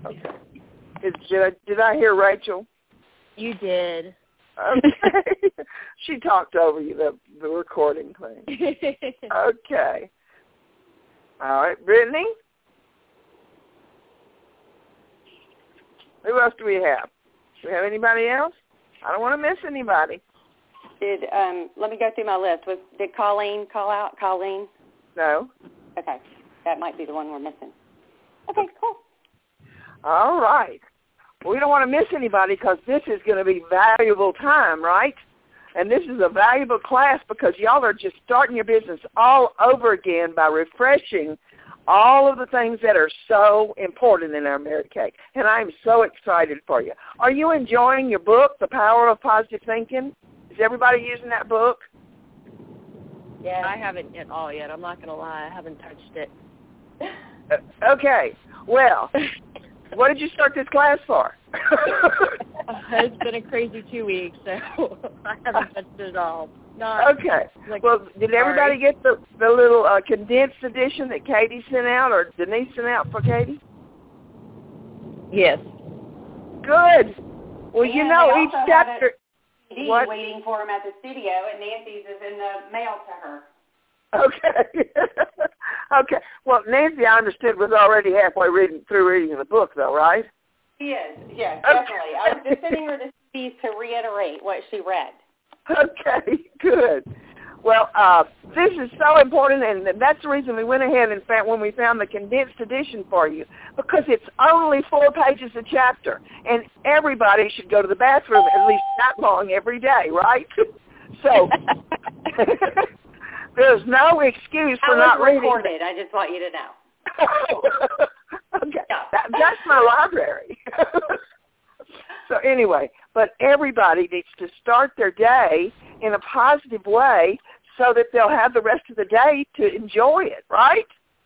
Okay. Did I hear Rachel? You did. Okay. She talked over you, the recording thing. Okay. All right. Brittany? Who else do we have? Do we have anybody else? I don't want to miss anybody. Let me go through my list. Did Colleen call out? Colleen? No. Okay. That might be the one we're missing. Okay, cool. All right. Well, we don't want to miss anybody because this is going to be valuable time, right? And this is a valuable class because y'all are just starting your business all over again by refreshing all of the things that are so important in our Mary Kay. And I'm so excited for you. Are you enjoying your book, The Power of Positive Thinking? Is everybody using that book? Yeah, I haven't at all yet. I'm not going to lie. I haven't touched it. Okay. Well, what did you start this class for? It's been a crazy 2 weeks, so I haven't touched it at all. Okay. Well, did everybody get the little condensed edition that Katie sent out or Denise sent out for Katie? Yes. Good. Well, you know, each chapter... What? Waiting for him at the studio, and Nancy's is in the mail to her. Okay. Okay. Well, Nancy, I understood, was already halfway through reading the book, though, right? She is. Yes, definitely. I was just sending her the CDs to reiterate what she read. Okay, good. Well, this is so important, and that's the reason we went ahead and found, when we found the condensed edition for you, because it's only 4 pages a chapter, and everybody should go to the bathroom at least that long every day, right? So there's no excuse for not reading. Recorded. I just want you to know. Okay, that's my library. So anyway, but everybody needs to start their day in a positive way so that they'll have the rest of the day to enjoy it, right?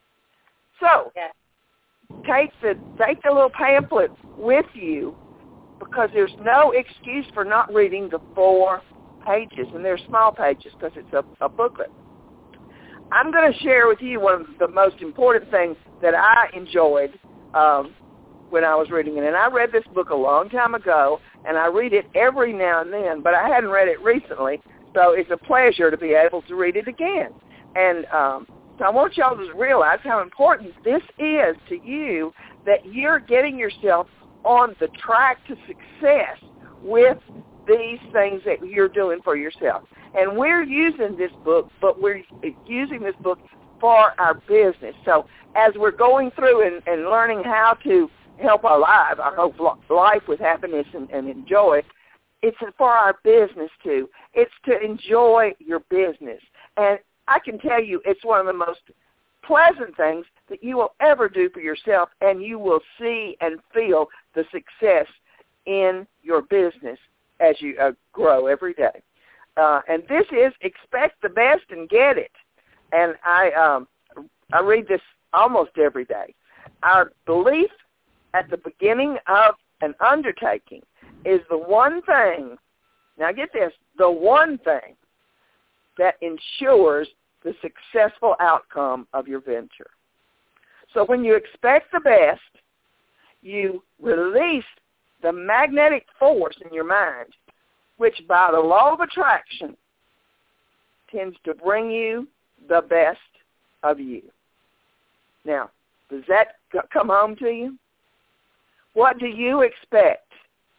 So take the little pamphlet with you because there's no excuse for not reading the 4 pages, and they're small pages because it's a booklet. I'm going to share with you one of the most important things that I enjoyed when I was reading it. And I read this book a long time ago, and I read it every now and then, but I hadn't read it recently, so it's a pleasure to be able to read it again. And so I want y'all to realize how important this is to you, that you're getting yourself on the track to success with these things that you're doing for yourself. And we're using this book, but we're using this book for our business. So as we're going through and learning how to help our life with happiness and enjoy, it's for our business too. It's to enjoy your business. And I can tell you it's one of the most pleasant things that you will ever do for yourself, and you will see and feel the success in your business as you grow every day. And this is expect the best and get it. And I read this almost every day. Our belief at the beginning of an undertaking is the one thing, now get this, the one thing that ensures the successful outcome of your venture. So when you expect the best, you release the magnetic force in your mind, which by the law of attraction tends to bring you the best of you. Now, does that come home to you? What do you expect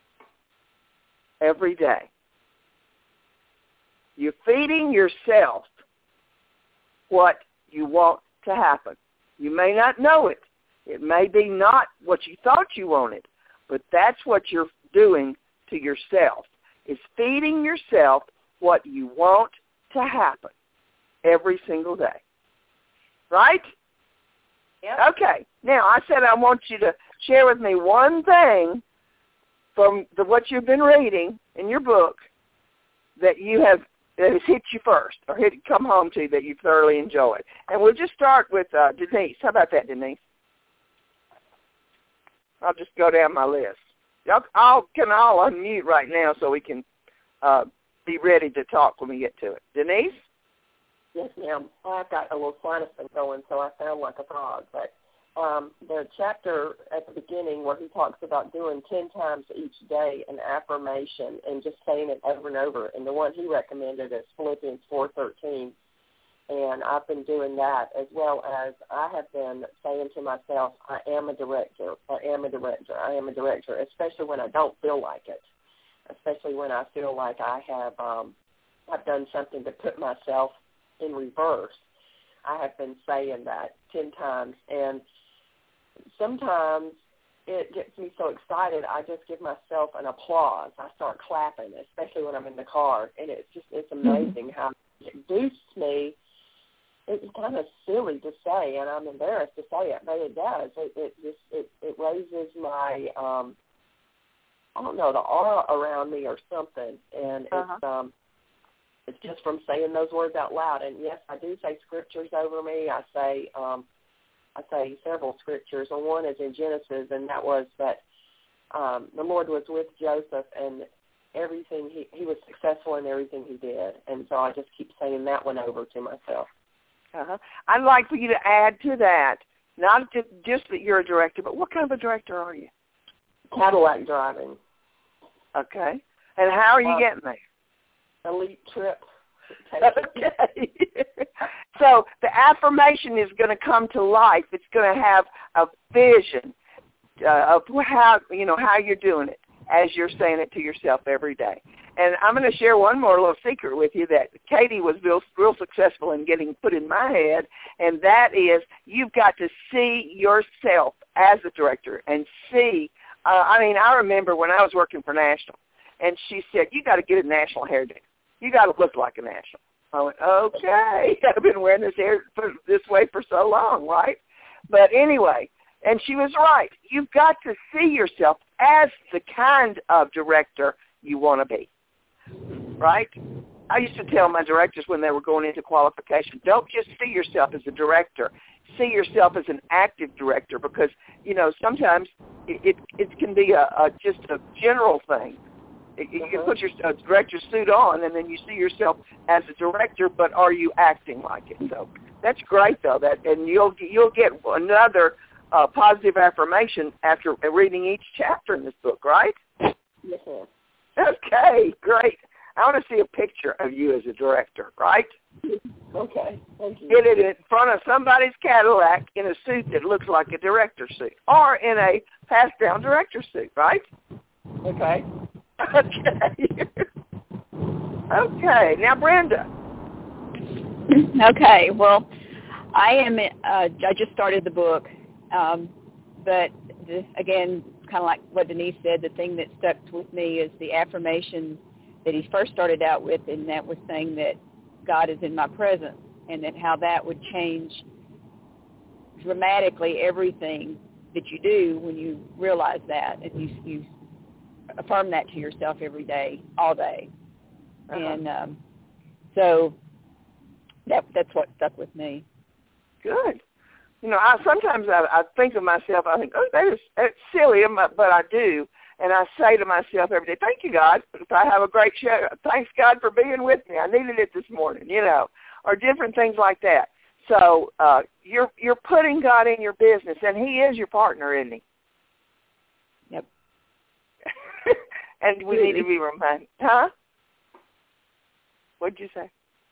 every day? You're feeding yourself what you want to happen. You may not know it. It may be not what you thought you wanted, but that's what you're doing to yourself, is feeding yourself what you want to happen every single day. Right? Yep. Okay. Now, I said I want you to share with me one thing from what you've been reading in your book that has hit you first, or come home to you that you thoroughly enjoyed. And we'll just start with Denise. How about that, Denise? I'll just go down my list. Y'all can all unmute right now so we can be ready to talk when we get to it. Denise? Yes, ma'am. Well, I've got a little sinus thing going, so I sound like a frog. But the chapter at the beginning where he talks about doing 10 times each day an affirmation and just saying it over and over. And the one he recommended is Philippians 4:13. And I've been doing that, as well as I have been saying to myself, I am a director, I am a director, I am a director, especially when I don't feel like it, especially when I feel like I have I've done something to put myself in reverse. I have been saying that 10 times, and sometimes it gets me so excited, I just give myself an applause. I start clapping, especially when I'm in the car, and it's amazing how it boosts me. It's kind of silly to say, and I'm embarrassed to say it, but it does. It raises my, I don't know, the aura around me or something, and it's just from saying those words out loud. And yes, I do say scriptures over me. I say several scriptures, and one is in Genesis, and that was that the Lord was with Joseph, and everything he was successful in everything he did, and so I just keep saying that one over to myself. I'd like for you to add to that, not just that you're a director, but what kind of a director are you? Cadillac driving. Okay. And how are you getting there? Elite trip. Okay. So the affirmation is going to come to life. It's going to have a vision of how you're doing it as you're saying it to yourself every day. And I'm going to share one more little secret with you that Katie was real successful in getting put in my head, and that is you've got to see yourself as a director and see. I remember when I was working for National, and she said, you got to get a national hairdo. You got to look like a national. I went, okay. I've been wearing this hair this way for so long, right? But anyway, and she was right. You've got to see yourself as the kind of director you want to be. Right? I used to tell my directors when they were going into qualification, don't just see yourself as a director. See yourself as an active director because, sometimes it can be just a general thing. You can put your director suit on and then you see yourself as a director, but are you acting like it? So that's great, though, and you'll get another positive affirmation after reading each chapter in this book, right? Yes, ma'am. Okay, great. I want to see a picture of you as a director, right? Okay, thank you. Get it in front of somebody's Cadillac in a suit that looks like a director suit, or in a passed-down director suit, right? Okay. Okay. Okay, now Brenda. Okay, well, I just started the book, but again, kind of like what Denise said, the thing that stuck with me is the affirmation that he first started out with, and that was saying that God is in my presence, and that how that would change dramatically everything that you do when you realize that, and you affirm that to yourself every day, all day. And so that's what stuck with me. Good. Sometimes I think of myself, I think, oh, that's silly, but I do. And I say to myself every day, thank you, God. If I have a great show, thanks, God, for being with me. I needed it this morning, or different things like that. So you're putting God in your business, and he is your partner, isn't he? Yep. And we need to be reminded. Huh? What'd you say?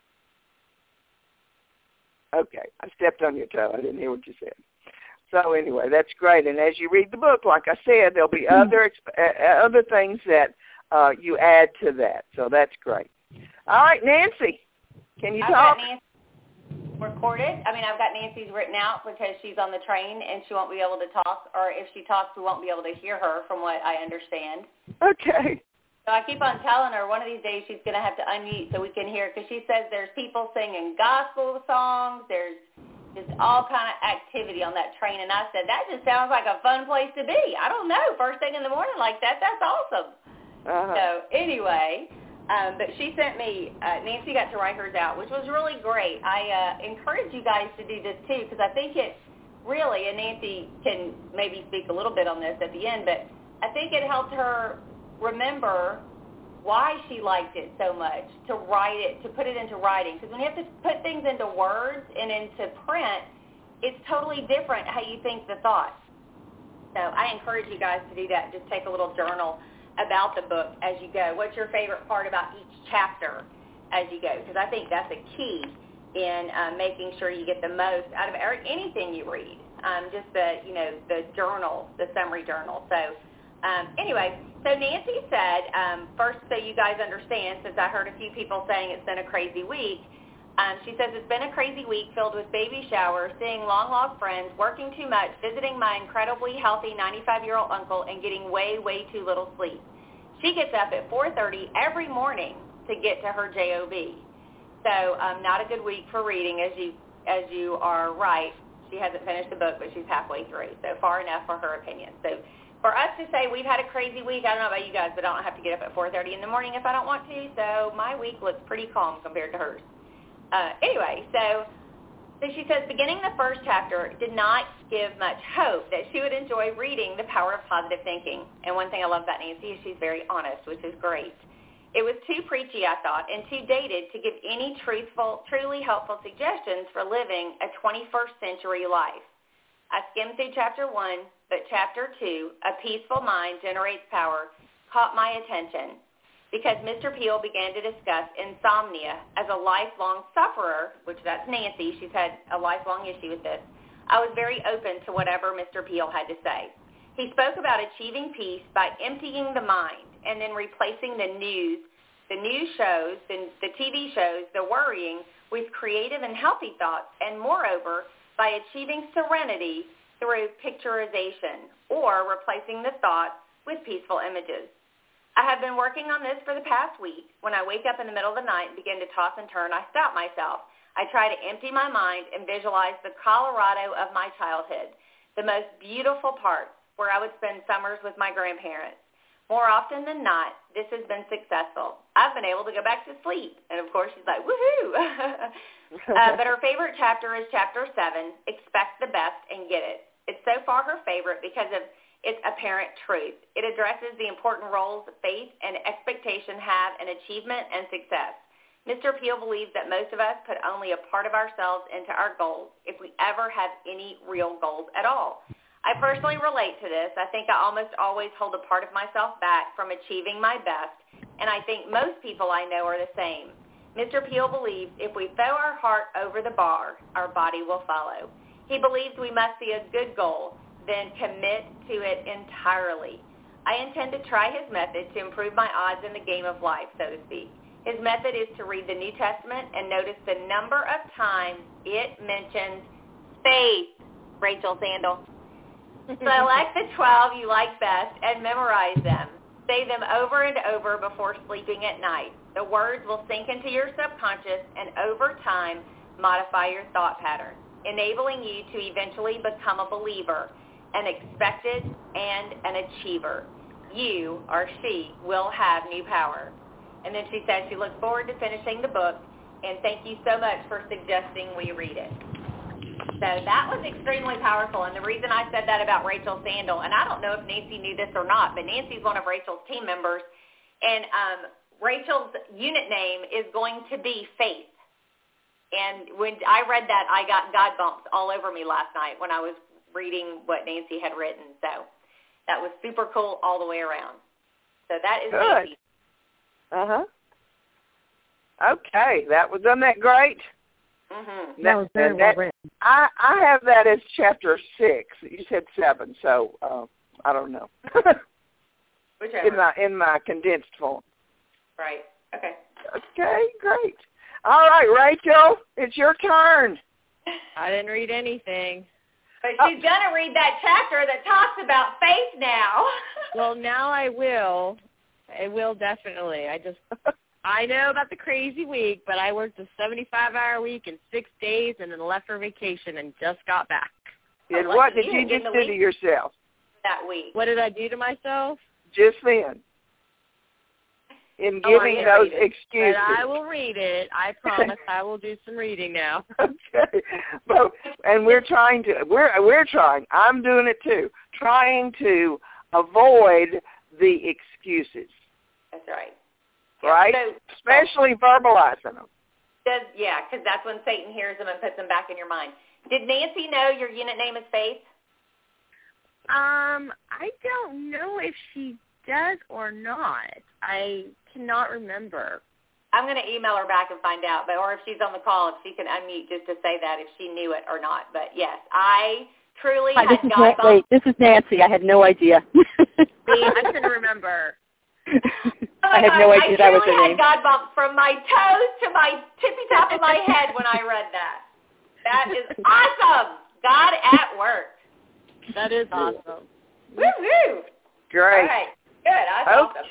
Okay, I stepped on your toe. I didn't hear what you said. So anyway, that's great. And as you read the book, like I said, there'll be other things that you add to that. So that's great. All right, Nancy, can you talk? I've got Nancy recorded. I've got Nancy's written out because she's on the train and she won't be able to talk, or if she talks, we won't be able to hear her from what I understand. Okay. So I keep on telling her one of these days she's going to have to unmute so we can hear, because she says there's people singing gospel songs, there's just all kind of activity on that train. And I said, that just sounds like a fun place to be. I don't know, first thing in the morning like that's awesome. So anyway, but she sent me, Nancy got to write hers out, which was really great. I encourage you guys to do this too, because I think it really, and Nancy can maybe speak a little bit on this at the end, but I think it helped her remember why she liked it so much, to write it, to put it into writing. Because when you have to put things into words and into print, it's totally different how you think the thoughts. So I encourage you guys to do that. Just take a little journal about the book as you go. What's your favorite part about each chapter as you go? Because I think that's a key in making sure you get the most out of anything you read. Just the journal, the summary journal. So anyway, so Nancy said, first so you guys understand, since I heard a few people saying it's been a crazy week, she says it's been a crazy week filled with baby showers, seeing long-lost friends, working too much, visiting my incredibly healthy 95-year-old uncle, and getting way, way too little sleep. She gets up at 4:30 every morning to get to her job. So not a good week for reading, as you are right. She hasn't finished the book, but she's halfway through, so far enough for her opinion. So for us to say we've had a crazy week, I don't know about you guys, but I don't have to get up at 4:30 in the morning if I don't want to, so my week looks pretty calm compared to hers. Anyway, so she says beginning the first chapter did not give much hope that she would enjoy reading The Power of Positive Thinking. And one thing I love about Nancy is she's very honest, which is great. It was too preachy, I thought, and too dated to give any truly helpful suggestions for living a 21st century life. I skimmed through chapter 1, but chapter 2, A Peaceful Mind Generates Power, caught my attention because Mr. Peel began to discuss insomnia as a lifelong sufferer, which that's Nancy. She's had a lifelong issue with this. I was very open to whatever Mr. Peel had to say. He spoke about achieving peace by emptying the mind and then replacing the news shows, the TV shows, the worrying with creative and healthy thoughts, and moreover, by achieving serenity through picturization or replacing the thoughts with peaceful images. I have been working on this for the past week. When I wake up in the middle of the night and begin to toss and turn, I stop myself. I try to empty my mind and visualize the Colorado of my childhood, the most beautiful part where I would spend summers with my grandparents. More often than not, this has been successful. I've been able to go back to sleep. And, of course, she's like, woohoo. But her favorite chapter is chapter 7, Expect the Best and Get It. It's so far her favorite because of its apparent truth. It addresses the important roles faith and expectation have in achievement and success. Mr. Peel believes that most of us put only a part of ourselves into our goals, if we ever have any real goals at all. I personally relate to this. I think I almost always hold a part of myself back from achieving my best, and I think most people I know are the same. Mr. Peel believes if we throw our heart over the bar, our body will follow. He believes we must see a good goal, then commit to it entirely. I intend to try his method to improve my odds in the game of life, so to speak. His method is to read the New Testament and notice the number of times it mentions faith, Rachel Sandel. Select the 12 you like best and memorize them. Say them over and over before sleeping at night. The words will sink into your subconscious and over time modify your thought patterns, enabling you to eventually become a believer, an expected, and an achiever. You, or she, will have new power. And then she says she looks forward to finishing the book, and thank you so much for suggesting we read it. So that was extremely powerful, and the reason I said that about Rachel Sandel, and I don't know if Nancy knew this or not, but Nancy's one of Rachel's team members, and Rachel's unit name is going to be Faith. And when I read that, I got God bumps all over me last night when I was reading what Nancy had written. So that was super cool all the way around. So that is good. Nancy. Okay, wasn't that great? Mm-hmm. That was very well written. I have that as chapter 6. You said 7, so I don't know. Whichever. In my condensed form. Right. Okay. Okay, great. All right, Rachel, it's your turn. I didn't read anything. But she's going to read that chapter that talks about faith now. Well, now I will. I will definitely. I know about the crazy week, but I worked a 75-hour week in 6 days and then left for vacation and just got back. And what did you just do to yourself? That week. What did I do to myself? Just then. In giving those excuses. But I will read it. I promise I will do some reading now. Okay. Well, and we're trying. I'm doing it too. Trying to avoid the excuses. That's right. Right? So, especially verbalizing them. Yeah, because that's when Satan hears them and puts them back in your mind. Did Nancy know your unit name is Faith? I don't know if she does or not. I cannot remember. I'm going to email her back and find out, or if she's on the call, if she can unmute just to say that, if she knew it or not. But, yes, I truly had God bump. Wait, this is Nancy. I had no idea. See, I couldn't remember. I had no idea that was her I name. truly had God bump from my toes to my tippy top of my head when I read that. That is awesome. God at work. That is awesome. Woo-hoo. Great. All right. Good. That's awesome.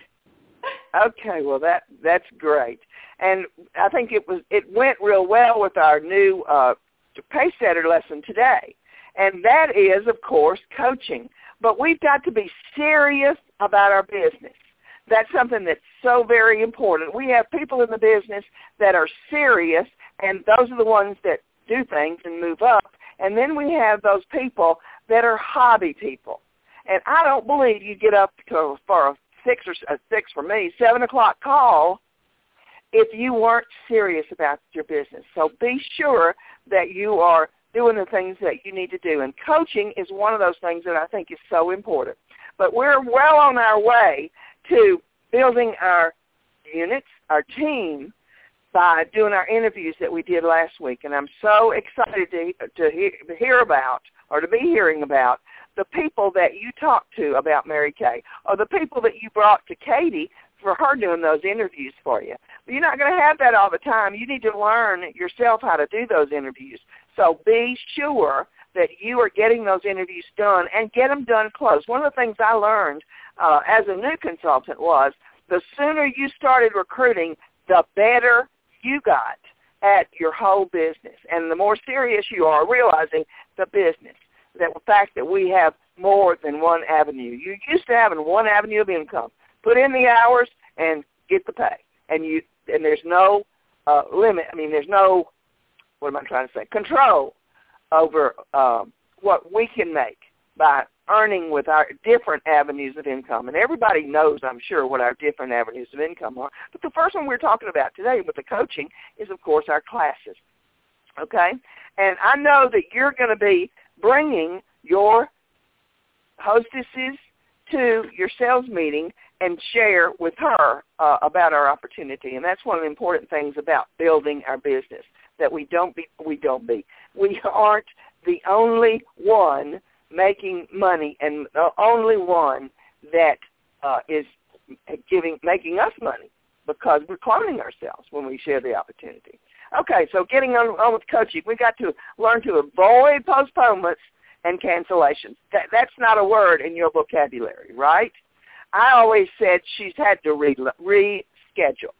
Okay, well that's great, and I think it went real well with our new pace setter lesson today, and that is of course coaching. But we've got to be serious about our business. That's something that's so very important. We have people in the business that are serious, and those are the ones that do things and move up. And then we have those people that are hobby people. And I don't believe you get up for a 6 for me, 7 o'clock call if you weren't serious about your business. So be sure that you are doing the things that you need to do. And coaching is one of those things that I think is so important. But we're well on our way to building our units, our team, by doing our interviews that we did last week. And I'm so excited to hear about, or to be hearing about, the people that you talked to about Mary Kay, or the people that you brought to Katie for her doing those interviews for you. But you're not going to have that all the time. You need to learn yourself how to do those interviews. So be sure that you are getting those interviews done and get them done close. One of the things I learned as a new consultant was the sooner you started recruiting, the better you got at your whole business. And the more serious you are realizing the business, that the fact that we have more than one avenue. You're used to having one avenue of income. Put in the hours and get the pay. And there's no limit. I mean, there's no, what am I trying to say, control over what we can make by earning with our different avenues of income. And everybody knows, I'm sure, what our different avenues of income are. But the first one we're talking about today with the coaching is, of course, our classes. Okay? And I know that you're going to be bringing your hostesses to your sales meeting and share with her about our opportunity. And that's one of the important things about building our business, that we aren't the only one making money and the only one that is making us money, because we're cloning ourselves when we share the opportunity. Okay, so getting on with coaching, we got to learn to avoid postponements and cancellations. That's not a word in your vocabulary, right? I always said she's had to reschedule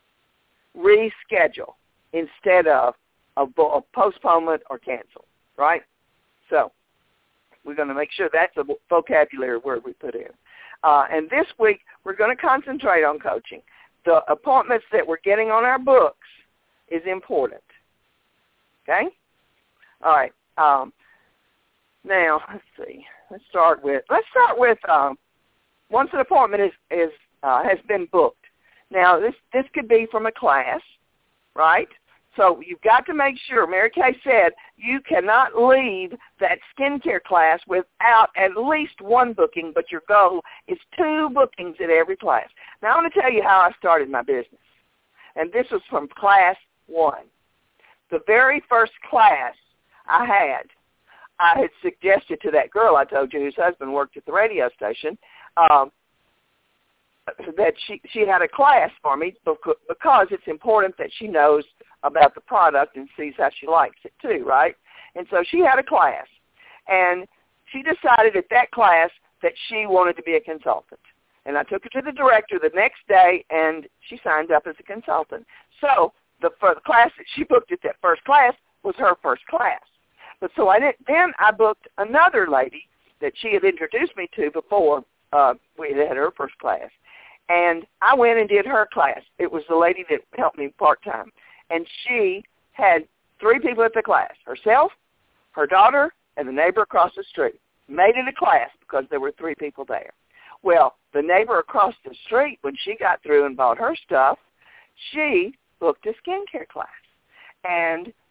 instead of a postponement or cancel, right? So we're going to make sure that's a vocabulary word we put in. And this week, we're going to concentrate on coaching. The appointments that we're getting on our books is important. Okay? All right. Now, let's see. Let's start with once an appointment has been booked. Now, this could be from a class, right? So you've got to make sure, Mary Kay said, you cannot leave that skincare class without at least one booking, but your goal is 2 bookings at every class. Now, I want to tell you how I started my business. And this was from class 1. The very first class I had suggested to that girl I told you whose husband worked at the radio station that she had a class for me because it's important that she knows about the product and sees how she likes it too, right? And so she had a class, and she decided at that class that she wanted to be a consultant. And I took her to the director the next day, and she signed up as a consultant. So the class that she booked at that first class was her first class. But so then I booked another lady that she had introduced me to before we had her first class. And I went and did her class. It was the lady that helped me part-time. And she had 3 people at the class, herself, her daughter, and the neighbor across the street. Made it a class because there were 3 people there. Well, the neighbor across the street, when she got through and bought her stuff, she booked a skincare class. And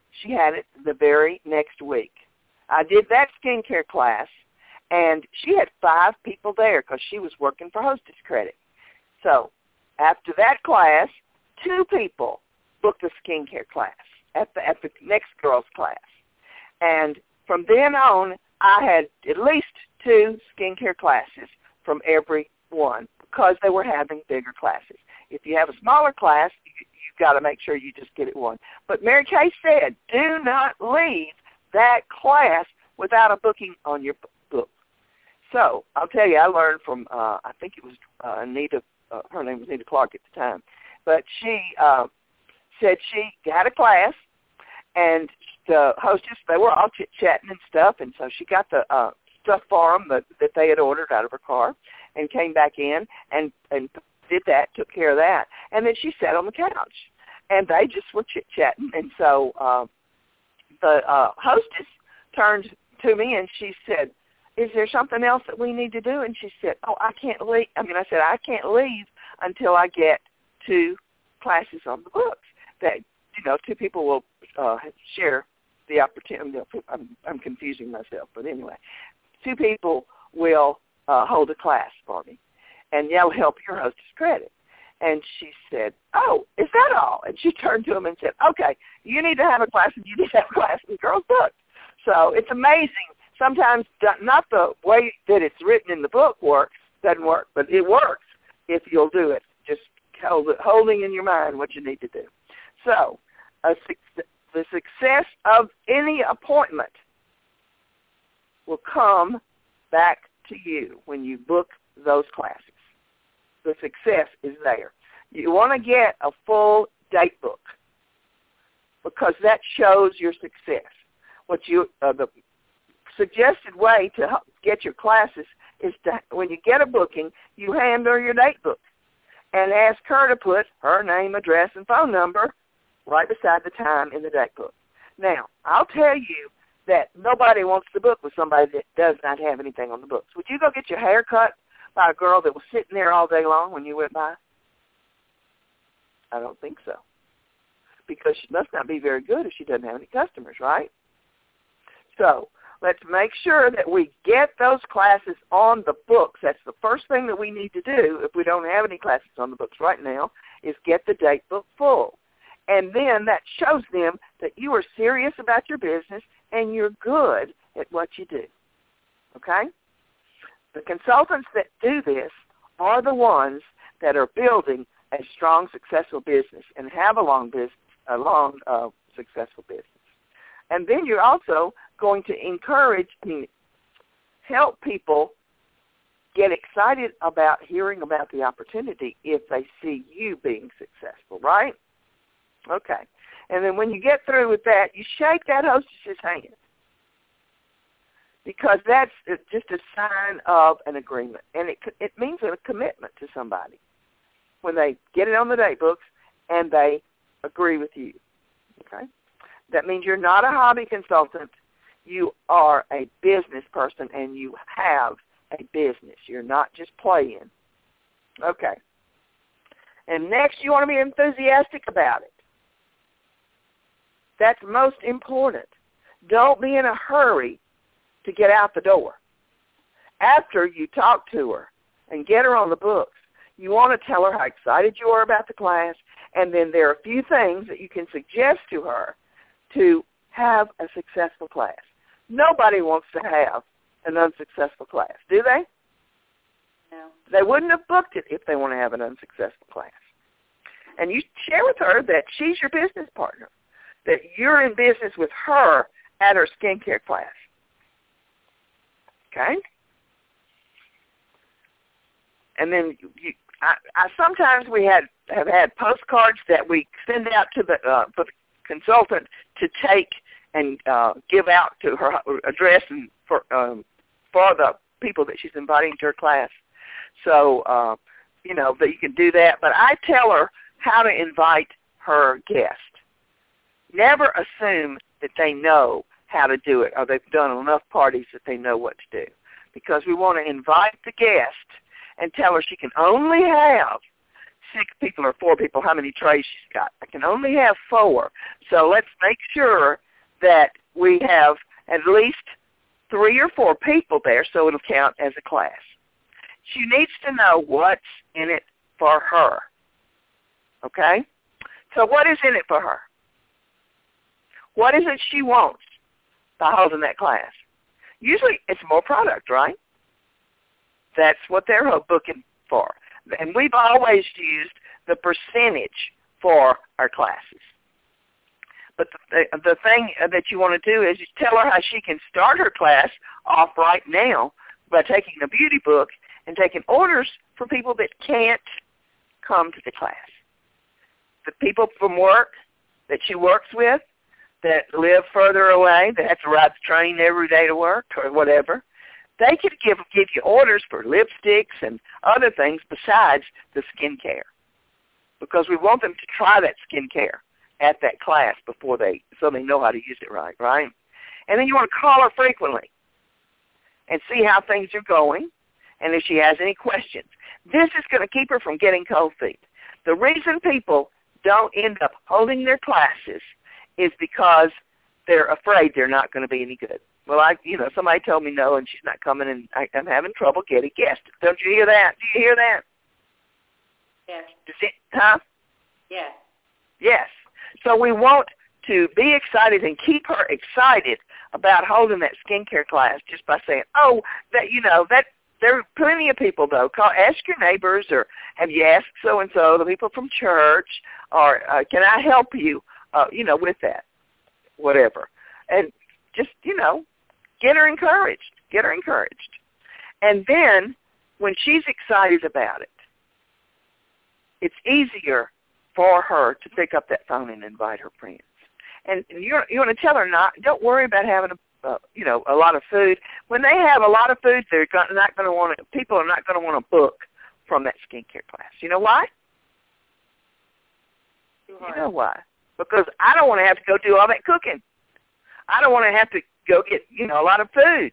she had it the very next week. I did that skincare class, and she had 5 people there because she was working for Hostess Credit. So after that class, 2 people booked a skincare class at the next girls' class. And from then on, I had at least 2 skincare classes from every one because they were having bigger classes. If you have a smaller class, you've got to make sure you just get it one. But Mary Kay said, do not leave that class without a booking on your book. So I'll tell you, I learned from, I think it was Anita, her name was Anita Clark at the time, but she said she had a class, and the hostess, they were all chit-chatting and stuff, and so she got the stuff for them that they had ordered out of her car and came back in and did that, took care of that. And then she sat on the couch, and they just were chit-chatting. And so the hostess turned to me, and she said, is there something else that we need to do? And she said, I can't leave. I said, I can't leave until I get 2 classes on the books that, 2 people will share the opportunity. I'm confusing myself, but anyway, 2 people will hold a class for me, and they'll help your Hostess Credit. And she said, is that all? And she turned to him and said, okay, you need to have a class, and you need to have a class in the girls' book. So it's amazing. Sometimes not the way that it's written in the book doesn't work, but it works if you'll do it. Just holding in your mind what you need to do. So the success of any appointment will come back to you when you book those classes. The success is there. You want to get a full date book because that shows your success. The suggested way to get your classes is to, when you get a booking, you hand her your date book and ask her to put her name, address, and phone number right beside the time in the date book. Now, I'll tell you that nobody wants to book with somebody that does not have anything on the books. Would you go get your hair cut by a girl that was sitting there all day long when you went by? I don't think so. Because she must not be very good if she doesn't have any customers, right? So let's make sure that we get those classes on the books. That's the first thing that we need to do if we don't have any classes on the books right now, is get the date book full. And then that shows them that you are serious about your business and you're good at what you do. Okay? The consultants that do this are the ones that are building a strong, successful business and have a long, successful business. And then you're also going to help people get excited about hearing about the opportunity if they see you being successful, right? Okay. And then when you get through with that, you shake that hostess's hand because that's just a sign of an agreement. And it means a commitment to somebody when they get it on the date books and they agree with you. Okay? That means you're not a hobby consultant. You are a business person, and you have a business. You're not just playing. Okay. And next, you want to be enthusiastic about it. That's most important. Don't be in a hurry to get out the door. After you talk to her and get her on the books, you want to tell her how excited you are about the class, and then there are a few things that you can suggest to her to have a successful class. Nobody wants to have an unsuccessful class, do they? No. They wouldn't have booked it if they want to have an unsuccessful class. And you share with her that she's your business partner, that you're in business with her at her skincare class. Okay? And then sometimes we have had postcards that we send out to the consultant to take and give out to her address and for the people that she's inviting to her class. So, that you can do that. But I tell her how to invite her guest. Never assume that they know how to do it or they've done enough parties that they know what to do. Because we want to invite the guest and tell her she can only have 6 people or 4 people how many trays she's got. I can only have 4. So let's make sure that we have at least 3 or 4 people there so it'll count as a class. She needs to know what's in it for her. Okay? So what is in it for her? What is it she wants by holding that class? Usually it's more product, right? That's what they're booking for. And we've always used the percentage for our classes. But the thing that you want to do is just tell her how she can start her class off right now by taking a beauty book and taking orders for people that can't come to the class. The people from work that she works with that live further away, that have to ride the train every day to work or whatever, they could give you orders for lipsticks and other things besides the skincare, because we want them to try that skincare at that class before so they know how to use it right? And then you want to call her frequently and see how things are going and if she has any questions. This is going to keep her from getting cold feet. The reason people don't end up holding their classes is because they're afraid they're not going to be any good. Well, somebody told me no, and she's not coming, and I'm having trouble getting guests. Don't you hear that? Do you hear that? Yes. Huh? Yes. Yes. So we want to be excited and keep her excited about holding that skincare class just by saying, that there are plenty of people, though. Ask your neighbors, or have you asked so-and-so, the people from church, or can I help you, with that, whatever. And just, get her encouraged. Get her encouraged. And then when she's excited about it, it's easier for her to pick up that phone and invite her friends. And you want to tell her don't worry about having a lot of food. When they have a lot of food, people are not going to want to book from that skincare class. You know why? You know why? Because I don't want to have to go do all that cooking. I don't want to have to go get, a lot of food.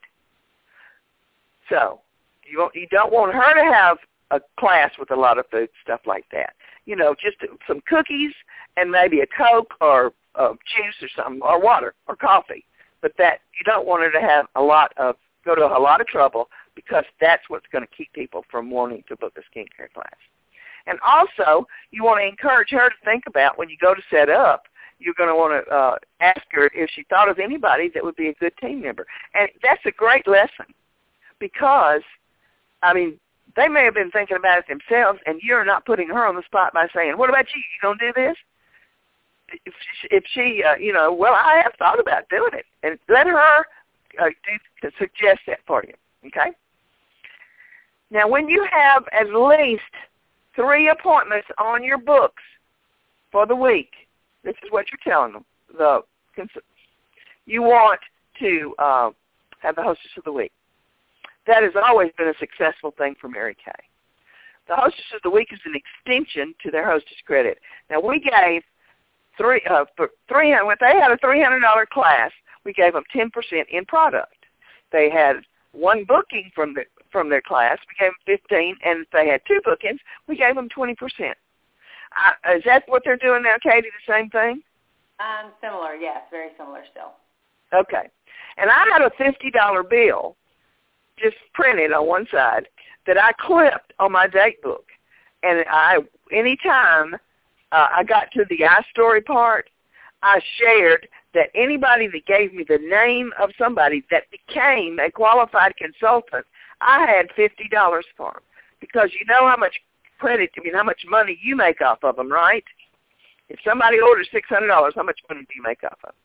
So you don't want her to have a class with a lot of food, stuff like that. Just some cookies and maybe a Coke or juice or something, or water or coffee. But that you don't want her to have go to a lot of trouble, because that's what's going to keep people from wanting to book a skincare class. And also, you want to encourage her to think about when you go to set up, you're going to want to ask her if she thought of anybody that would be a good team member. And that's a great lesson, because, they may have been thinking about it themselves, and you're not putting her on the spot by saying, what about you? You going to do this? If she, I have thought about doing it. And let her suggest that for you, okay? Now, when you have at least 3 appointments on your books for the week, this is what you're telling them. You want to have the hostess of the week. That has always been a successful thing for Mary Kay. The hostess of the week is an extension to their hostess credit. Now, we gave when they had a $300 class, we gave them 10% in product. They had 1 booking from their class, we gave them 15%, and if they had 2 bookings, we gave them 20%. Is that what they're doing now, Katie, the same thing? Similar, yes, very similar still. Okay. And I had a $50 bill just printed on one side that I clipped on my date book. And anytime I got to the iStory part, I shared that anybody that gave me the name of somebody that became a qualified consultant, I had $50 for them. Because you know how much how much money you make off of them, right? If somebody orders $600, how much money do you make off of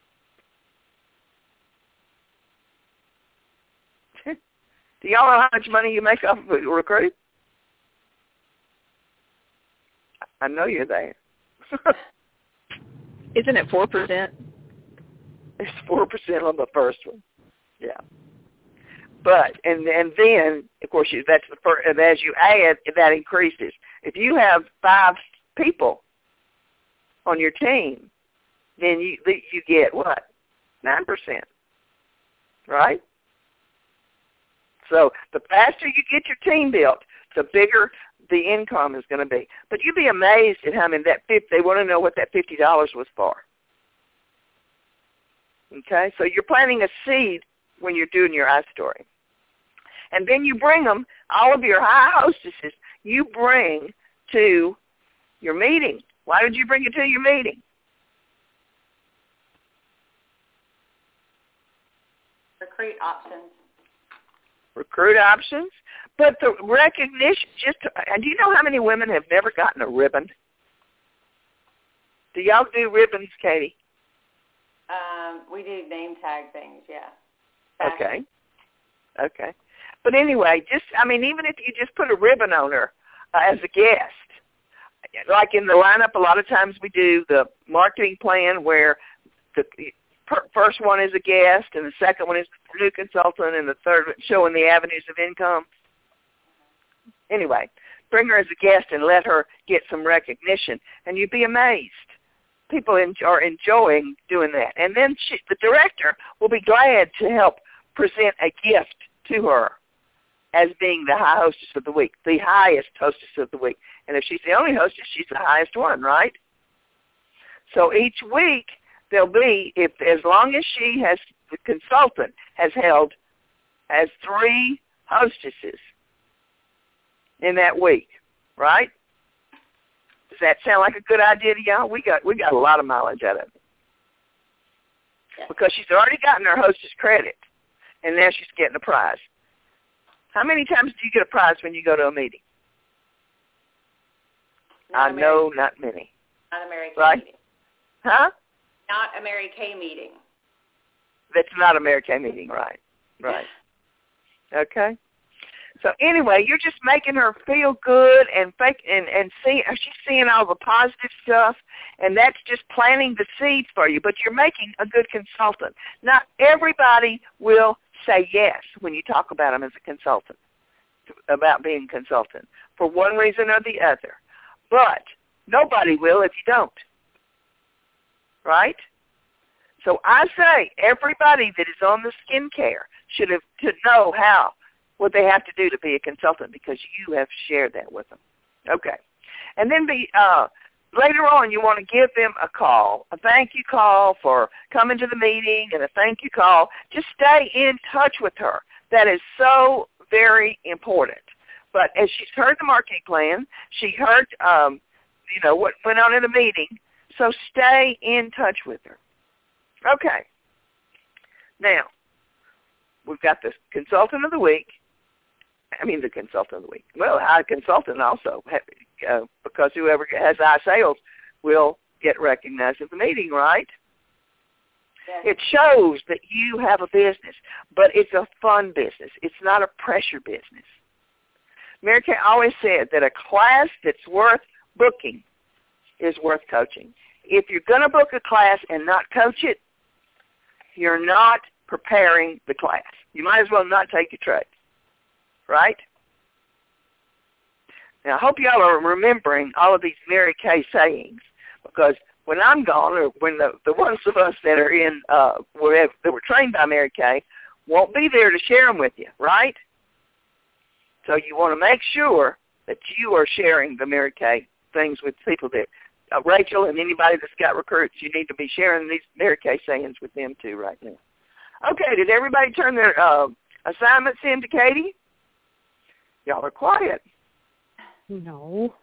them? Do y'all know how much money you make off of a recruit? I know you're there. Isn't it 4%? It's 4% on the first one. Yeah. But and then of course that's the first, and as you add, that increases. If you have 5 people on your team, then you get what? 9%, right? So the faster you get your team built, the bigger the income is going to be. But you'd be amazed at how many they want to know what that $50 was for. Okay, so you're planting a seed when you're doing your iStory. And then you bring them, all of your high hostesses, you bring to your meeting. Why did you bring it to your meeting? Recruit options. Recruit options. But the recognition, and do you know how many women have never gotten a ribbon? Do y'all do ribbons, Katie? We do name tag things, yeah. Okay. But anyway, even if you just put a ribbon on her as a guest, like in the lineup, a lot of times we do the marketing plan where the first one is a guest, and the second one is the new consultant, and the third one showing the avenues of income. Anyway, bring her as a guest and let her get some recognition, and you'd be amazed. People are enjoying doing that. And then the director will be glad to help present a gift to her as being the high hostess of the week, the highest hostess of the week. And if she's the only hostess, she's the highest one, right? So each week there'll be, as long as the consultant has held as 3 hostesses in that week, right? Does that sound like a good idea to y'all? We got a lot of mileage out of it. Because she's already gotten her hostess credit, and now she's getting a prize. How many times do you get a prize when you go to a meeting? Not many. Not a Mary Kay right? meeting. Huh? Not a Mary Kay meeting. That's not a Mary Kay meeting, right. Okay. So anyway, you're just making her feel good and she's seeing all the positive stuff, and that's just planting the seeds for you. But you're making a good consultant. Not everybody will say yes when you talk about them as a consultant, about being a consultant, for one reason or the other. But nobody will if you don't. Right? So I say everybody that is on the skincare should know what they have to do to be a consultant, because you have shared that with them. Okay. And then later on you want to give them a call, a thank you call for coming to the meeting, and a thank you call. Just stay in touch with her. That is so very important. But as she's heard the marketing plan, she heard what went on in the meeting, so stay in touch with her. Okay. Now, we've got the consultant of the week. The consultant of the week. Well, our consultant also, because whoever has our sales will get recognized at the meeting, right? Yes. It shows that you have a business, but it's a fun business. It's not a pressure business. Mary Kay always said that a class that's worth booking is worth coaching. If you're going to book a class and not coach it, you're not preparing the class. You might as well not take your trade. Right? Now, I hope y'all are remembering all of these Mary Kay sayings, because when I'm gone, or when the ones of us that are that were trained by Mary Kay won't be there to share them with you, right? So you want to make sure that you are sharing the Mary Kay things with people that, Rachel and anybody that's got recruits, you need to be sharing these Mary Kay sayings with them too right now. Okay, did everybody turn their assignments in to Katie? Y'all are quiet. No.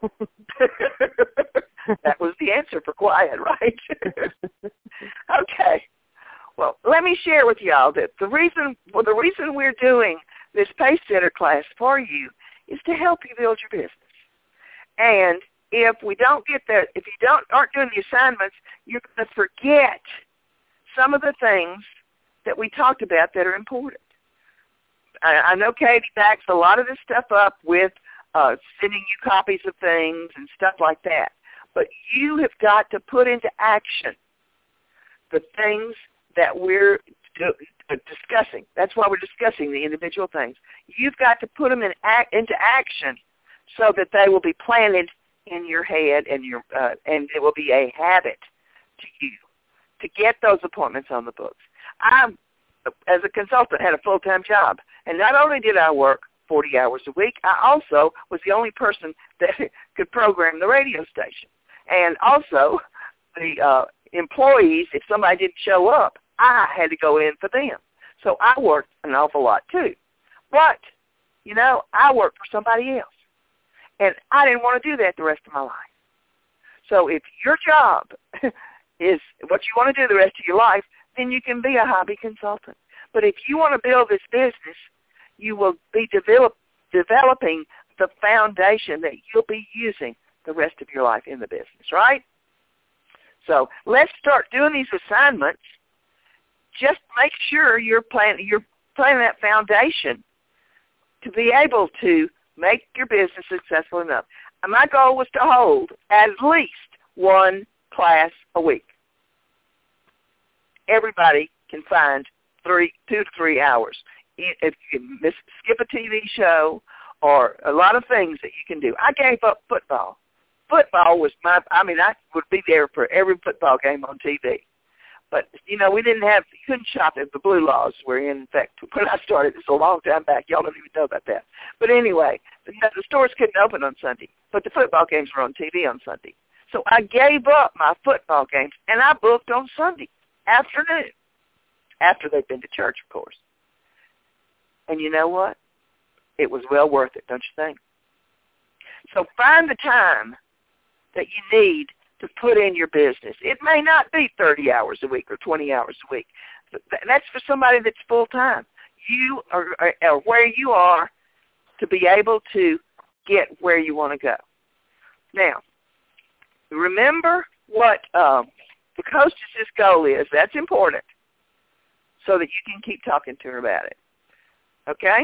That was the answer for quiet, right? Okay. Well, let me share with y'all that the reason we're doing this Pacesetter class for you is to help you build your business. And if we don't get that, if you aren't doing the assignments, you're going to forget some of the things that we talked about that are important. I know Katie backs a lot of this stuff up with sending you copies of things and stuff like that. But you have got to put into action the things that we're discussing. That's why we're discussing the individual things. You've got to put them into action so that they will be planted in your head and it will be a habit to you to get those appointments on the books. I, as a consultant, had a full-time job. And not only did I work 40 hours a week. I also was the only person that could program the radio station. And also the employees, if somebody didn't show up, I had to go in for them. So I worked an awful lot too. But, you know, I worked for somebody else. And I didn't want to do that the rest of my life. So if your job is what you want to do the rest of your life, then you can be a hobby consultant. But if you want to build this business, you will be developing the foundation that you'll be using the rest of your life in the business, right? So let's start doing these assignments. Just make sure you're planning that foundation to be able to make your business successful enough. And my goal was to hold at least one class a week. Everybody can find 2 to 3 hours. If you can skip a TV show or a lot of things that you can do. I gave up football. Football was I would be there for every football game on TV. But, you know, you couldn't shop if the Blue Laws were in effect. When I started, it's a long time back. Y'all don't even know about that. But anyway, the stores couldn't open on Sunday, but the football games were on TV on Sunday. So I gave up my football games, and I booked on Sunday afternoon, after they'd been to church, of course. And you know what? It was well worth it, don't you think? So find the time that you need to put in your business. It may not be 30 hours a week or 20 hours a week. That's for somebody that's full-time. You are where you are to be able to get where you want to go. Now, remember what the hostess's goal is. That's important so that you can keep talking to her about it. Okay?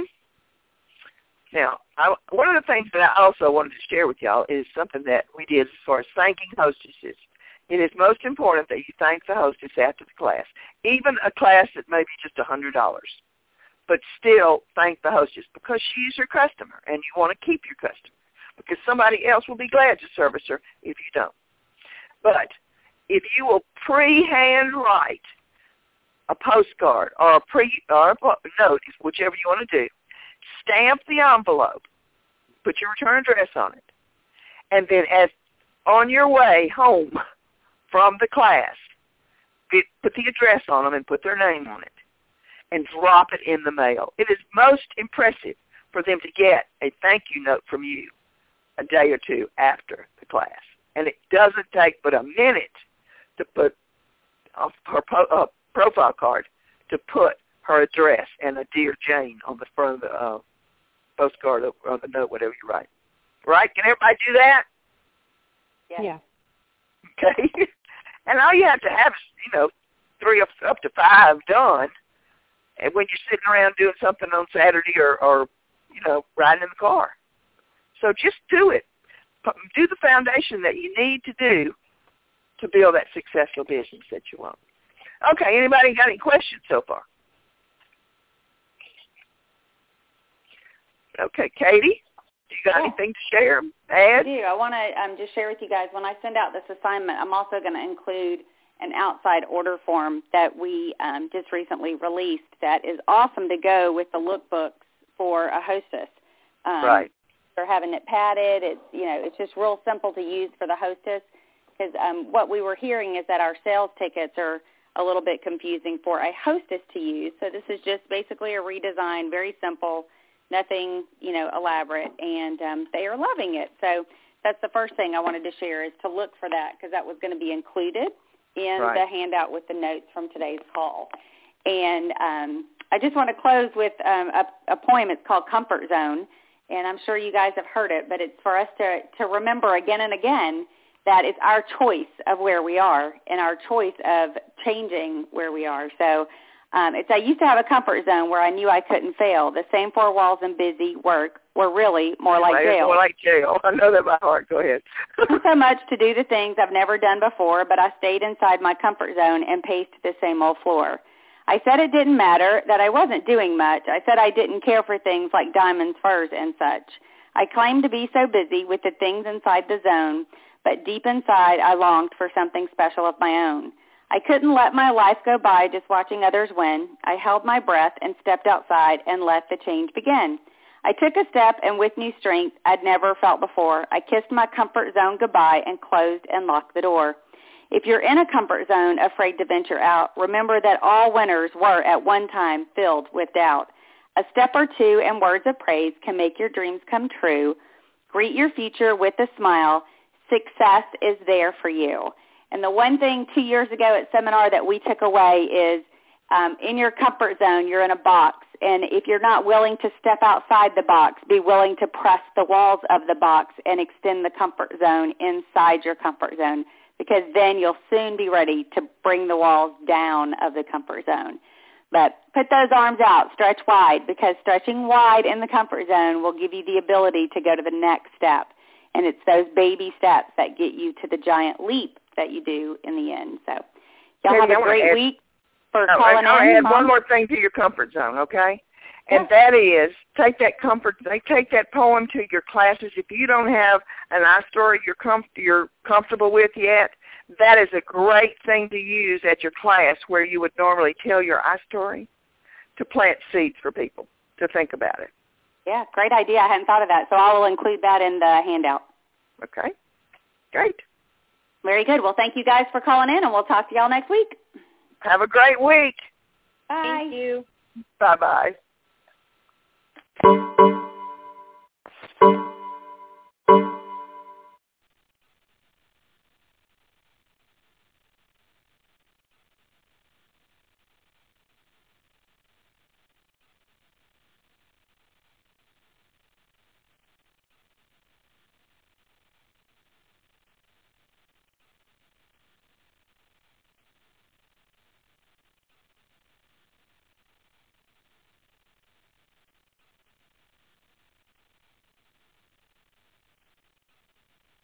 Now, one of the things that I also wanted to share with y'all is something that we did as far as thanking hostesses. It is most important that you thank the hostess after the class, even a class that may be just $100. But still thank the hostess because she's your customer and you want to keep your customer because somebody else will be glad to service her if you don't. But if you will pre-hand write a postcard or a note, whichever you want to do, stamp the envelope, put your return address on it, and then on your way home from the class, put the address on them and put their name on it, and drop it in the mail. It is most impressive for them to get a thank you note from you a day or two after the class. And it doesn't take but a minute to put her profile card to put her address and a Dear Jane on the front of the postcard or the note, whatever you write. Right? Can everybody do that? Yeah. Okay. And all you have to have is, 3 up to 5 done. And when you're sitting around doing something on Saturday or riding in the car. So just do it. Do the foundation that you need to do to build that successful business that you want. Okay, anybody got any questions so far? Okay, Katie, do you got anything to share, add? I do. I want to just share with you guys, when I send out this assignment, I'm also going to include an outside order form that we just recently released that is awesome to go with the lookbooks for a hostess. Right. They're having it padded. It's just real simple to use for the hostess because what we were hearing is that our sales tickets are a little bit confusing for a hostess to use. So this is just basically a redesign, very simple, nothing, elaborate, and they are loving it. So that's the first thing I wanted to share is to look for that because that was going to be included in the handout with the notes from today's call. And I just want to close with a poem. It's called Comfort Zone, and I'm sure you guys have heard it, but it's for us to remember again and again that it's our choice of where we are and our choice of changing where we are. So I used to have a comfort zone where I knew I couldn't fail. The same 4 walls and busy work were really more like jail. More like jail. I know that by heart. Go ahead. So much to do the things I've never done before, but I stayed inside my comfort zone and paced the same old floor. I said it didn't matter, that I wasn't doing much. I said I didn't care for things like diamonds, furs, and such. I claimed to be so busy with the things inside the zone, but deep inside I longed for something special of my own. I couldn't let my life go by just watching others win. I held my breath and stepped outside and let the change begin. I took a step, and with new strength I'd never felt before, I kissed my comfort zone goodbye and closed and locked the door. If you're in a comfort zone afraid to venture out, remember that all winners were at one time filled with doubt. A step or two and words of praise can make your dreams come true. Greet your future with a smile. Success is there for you. And the one thing 2 years ago at seminar that we took away is in your comfort zone, you're in a box. And if you're not willing to step outside the box, be willing to press the walls of the box and extend the comfort zone inside your comfort zone, because then you'll soon be ready to bring the walls down of the comfort zone. But put those arms out, stretch wide, because stretching wide in the comfort zone will give you the ability to go to the next step. And it's those baby steps that get you to the giant leap that you do in the end. So y'all have a great week. I'll add one more thing to your comfort zone, okay? And that is, take that poem to your classes. If you don't have an I story you're comfortable with yet, that is a great thing to use at your class where you would normally tell your I story, to plant seeds for people to think about it. Yeah, great idea. I hadn't thought of that, so I will include that in the handout. Okay, great. Very good. Well, thank you guys for calling in, and we'll talk to y'all next week. Have a great week. Bye. Thank you. Bye-bye.